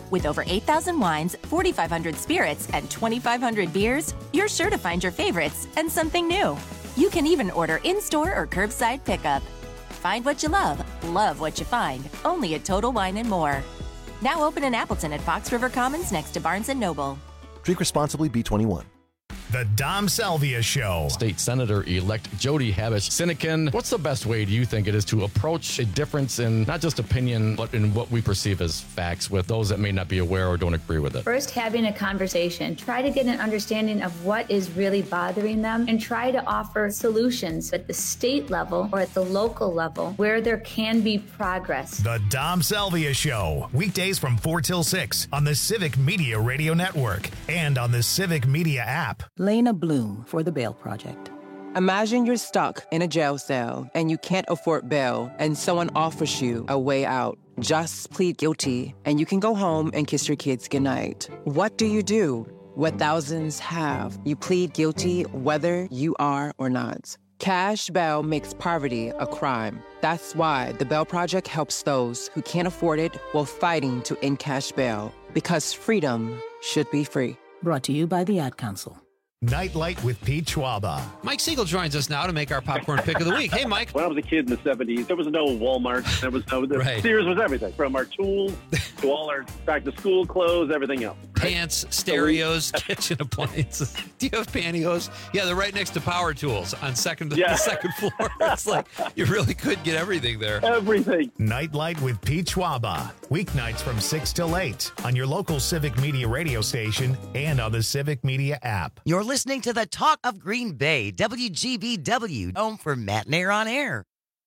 With over eight thousand wines, forty-five hundred spirits, and twenty-five hundred beers, you're sure to find your favorites and something new. You can even order in-store or curbside pickup. Find what you love, love what you find, only at Total Wine and More. Now open in Appleton at Fox River Commons next to Barnes and Noble. Drink responsibly, B twenty-one. The Dom Salvia Show. State Senator-elect Jody Habush-Sinekin, what's the best way, do you think, it is to approach a difference in not just opinion, but in what we perceive as facts with those that may not be aware or don't agree with it? First, having a conversation. Try to get an understanding of what is really bothering them and try to offer solutions at the state level or at the local level where there can be progress. The Dom Salvia Show. Weekdays from four till six on the Civic Media Radio Network and on the Civic Media app. Lena Bloom for the Bail Project. Imagine you're stuck in a jail cell and you can't afford bail and someone offers you a way out. Just plead guilty and you can go home and kiss your kids goodnight. What do you do? What thousands have. You plead guilty whether you are or not. Cash bail makes poverty a crime. That's why the Bail Project helps those who can't afford it while fighting to end cash bail. Because freedom should be free. Brought to you by the Ad Council. Nightlight with Pete Schwaba. Mike Siegel joins us now to make our popcorn pick of the week. Hey, Mike. When I was a kid in the seventies, there was no Walmart. There was no, right. Sears was everything, from our tools to all our back-to-school clothes, everything else. Pants, stereos, kitchen appliances. Do you have pantyhose? Yeah, they're right next to power tools on second Yeah. the second floor. It's like you really could get everything there. Everything. Nightlight with Pete Schwaba. Weeknights from six till eight on your local Civic Media radio station and on the Civic Media app. You're listening to the Talk of Green Bay, W G B W, home for Matt and Air on Air.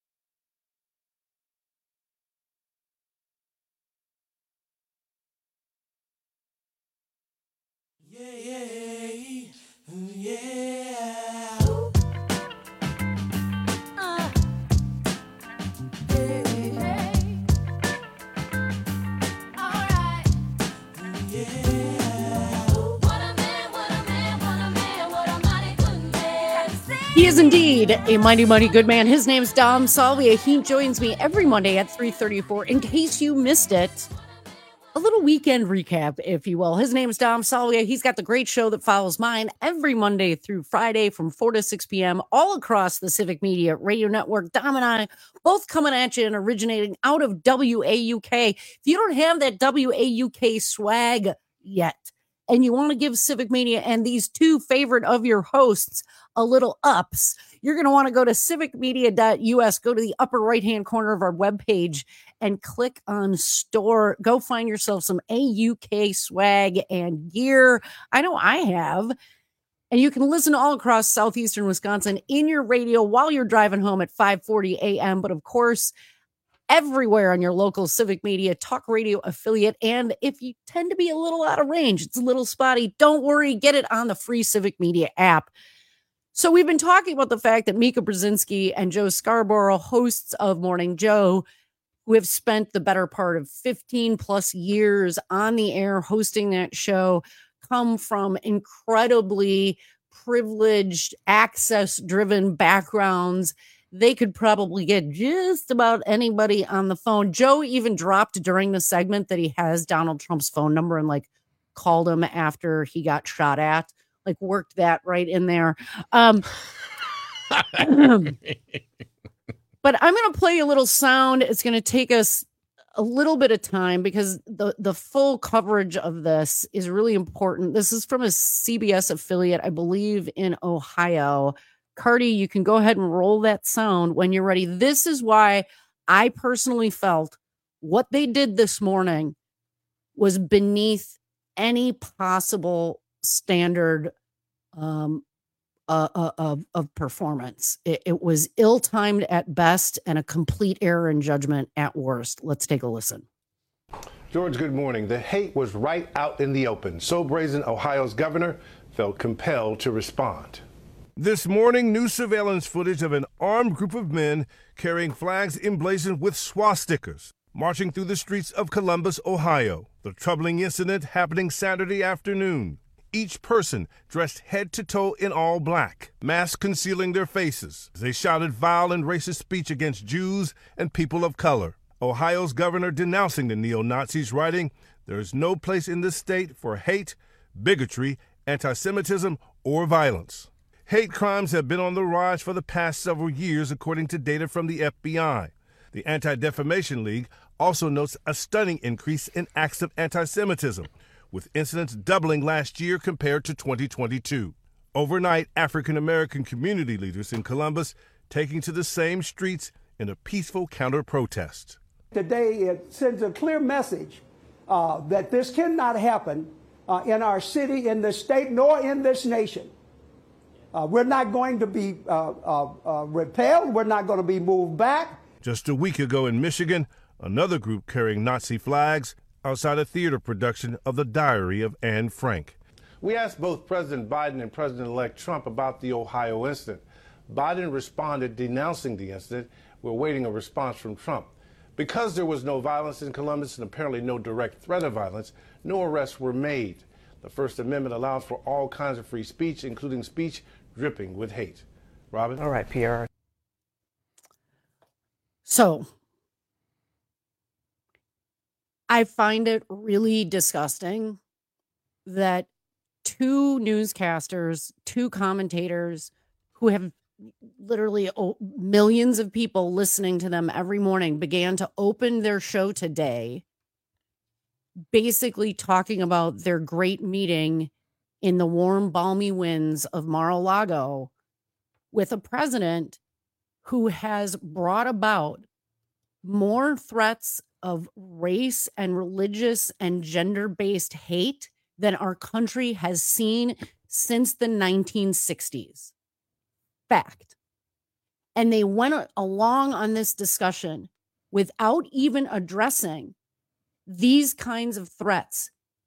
Yeah, yeah, yeah. Uh, hey, hey. All right. Yeah. What a man, what a man, what a man, what a mighty good man. He is indeed a mighty, mighty good man. His name's Dom Salvia. He joins me every Monday at three thirty-four. In case you missed it, a little weekend recap, if you will. His name is Dom Salvia. He's got the great show that follows mine every Monday through Friday from four to six p.m. all across the Civic Media Radio Network. Dom and I both coming at you and originating out of W A U K. If you don't have that W A U K swag yet, and you want to give Civic Media and these two favorite of your hosts a little ups, you're going to want to go to civic media dot U S, go to the upper right-hand corner of our webpage and click on store. Go find yourself some A U K swag and gear. I know I have. And you can listen all across southeastern Wisconsin in your radio while you're driving home at five forty a.m. But of course, everywhere on your local Civic Media talk radio affiliate. And if you tend to be a little out of range, it's a little spotty, don't worry, get it on the free Civic Media app. So we've been talking about the fact that Mika Brzezinski and Joe Scarborough, hosts of Morning Joe, who have spent the better part of fifteen plus years on the air hosting that show, come from incredibly privileged, access-driven backgrounds. They could probably get just about anybody on the phone. Joe even dropped during the segment that he has Donald Trump's phone number and like called him after he got shot at, like worked that right in there. Um, but I'm going to play a little sound. It's going to take us a little bit of time because the, the full coverage of this is really important. This is from a C B S affiliate, I believe, in Ohio. Cardi, you can go ahead and roll that sound when you're ready. This is why I personally felt what they did this morning was beneath any possible standard um, uh, uh, of, of performance. It, it was ill-timed at best and a complete error in judgment at worst. Let's take a listen. George, good morning. The hate was right out in the open. So brazen, Ohio's governor felt compelled to respond. This morning, new surveillance footage of an armed group of men carrying flags emblazoned with swastikas marching through the streets of Columbus, Ohio. The troubling incident happening Saturday afternoon. Each person dressed head to toe in all black, masks concealing their faces. They shouted vile and racist speech against Jews and people of color. Ohio's governor denouncing the neo-Nazis, writing, there is no place in this state for hate, bigotry, anti-Semitism, or violence. Hate crimes have been on the rise for the past several years, according to data from the F B I. The Anti-Defamation League also notes a stunning increase in acts of anti-Semitism, with incidents doubling last year compared to twenty twenty-two. Overnight, African-American community leaders in Columbus taking to the same streets in a peaceful counter-protest. Today, it sends a clear message uh, that this cannot happen uh, in our city, in this state, nor in this nation. Uh, we're not going to be uh, uh, uh, repelled. We're not going to be moved back. Just a week ago in Michigan, another group carrying Nazi flags outside a theater production of The Diary of Anne Frank. We asked both President Biden and President-elect Trump about the Ohio incident. Biden responded denouncing the incident. We're awaiting a response from Trump. Because there was no violence in Columbus and apparently no direct threat of violence, no arrests were made. The First Amendment allows for all kinds of free speech, including speech dripping with hate. Robin? All right, P R. So, I find it really disgusting that two newscasters, two commentators who have literally oh, millions of people listening to them every morning began to open their show today basically talking about their great meeting in the warm, balmy winds of Mar-a-Lago with a president who has brought about more threats of race and religious and gender-based hate than our country has seen since the nineteen sixties. Fact. And they went along on this discussion without even addressing these kinds of threats.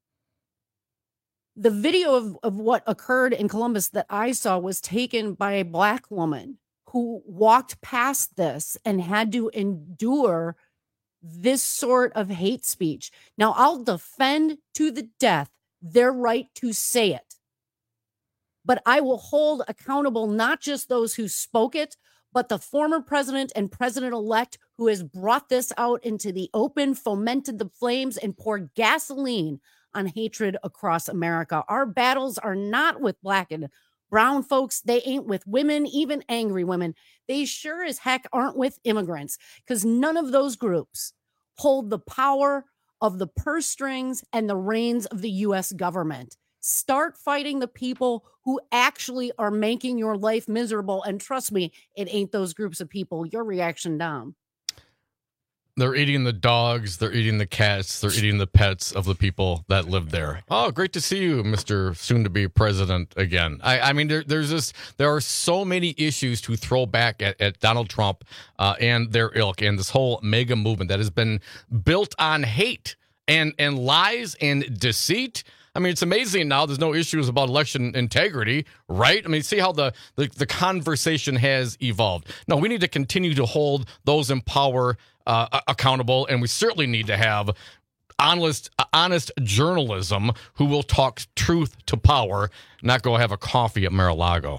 The video of, of what occurred in Columbus that I saw was taken by a Black woman who walked past this and had to endure this sort of hate speech. Now, I'll defend to the death their right to say it, but I will hold accountable not just those who spoke it, but the former president and president-elect who has brought this out into the open, fomented the flames, and poured gasoline on hatred across America. Our battles are not with Black and brown folks. They ain't with women, even angry women. They sure as heck aren't with immigrants, because none of those groups hold the power of the purse strings and the reins of the U S government. Start fighting the people who actually are making your life miserable. And trust me, it ain't those groups of people. Your reaction, Dom. They're eating the dogs, they're eating the cats, they're eating the pets of the people that live there. Oh, great to see you, Mister Soon-to-be President again. I, I mean, there, there's this. There are so many issues to throw back at, at Donald Trump uh, and their ilk and this whole mega movement that has been built on hate and and lies and deceit. I mean, it's amazing now there's no issues about election integrity, right? I mean, see how the, the, the conversation has evolved. No, we need to continue to hold those in power uh, accountable, and we certainly need to have honest, honest journalism who will talk truth to power, not go have a coffee at Mar-a-Lago.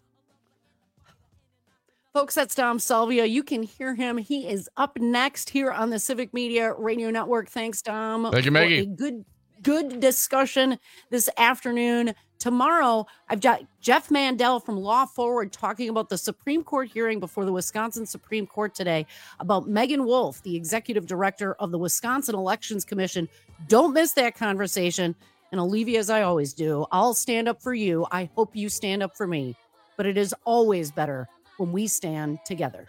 Folks, that's Dom Salvia. You can hear him. He is up next here on the Civic Media Radio Network. Thanks, Dom. Thank you, Maggie. For a good Good discussion this afternoon. Tomorrow, I've got Jeff Mandel from Law Forward talking about the Supreme Court hearing before the Wisconsin Supreme Court today about Megan Wolf, the executive director of the Wisconsin Elections Commission. Don't miss that conversation. And I'll leave you as I always do. I'll stand up for you. I hope you stand up for me. But it is always better when we stand together.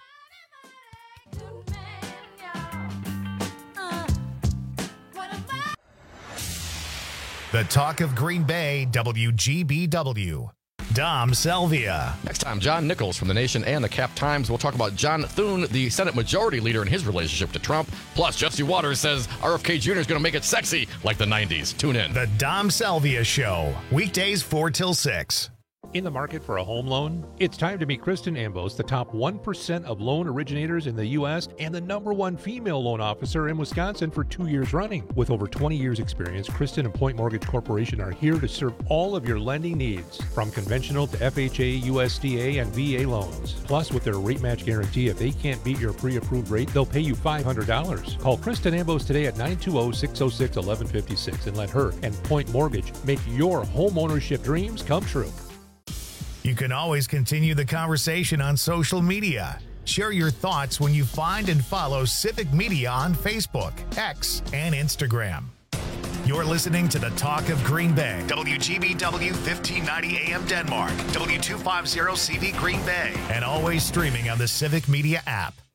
The talk of Green Bay, W G B W. Dom Salvia. Next time, John Nichols from The Nation and the Cap Times. We'll talk about John Thune, the Senate Majority Leader, and his relationship to Trump. Plus, Jesse Waters says R F K Junior is going to make it sexy like the nineties. Tune in. The Dom Salvia Show. Weekdays four till six. In the market for a home loan? It's time to meet Kristen Ambos, the top one percent of loan originators in the U S and the number one female loan officer in Wisconsin for two years running. With over twenty years experience, Kristen and Point Mortgage Corporation are here to serve all of your lending needs, from conventional to F H A, U S D A, and V A loans. Plus, with their rate match guarantee, if they can't beat your pre-approved rate, they'll pay you five hundred dollars. Call Kristen Ambos today at nine two zero, six zero six, one one five six and let her and Point Mortgage make your home ownership dreams come true. You can always continue the conversation on social media. Share your thoughts when you find and follow Civic Media on Facebook, X, and Instagram. You're listening to the Talk of Green Bay. W G B W fifteen ninety A M Denmark, W two fifty C V Green Bay, and always streaming on the Civic Media app.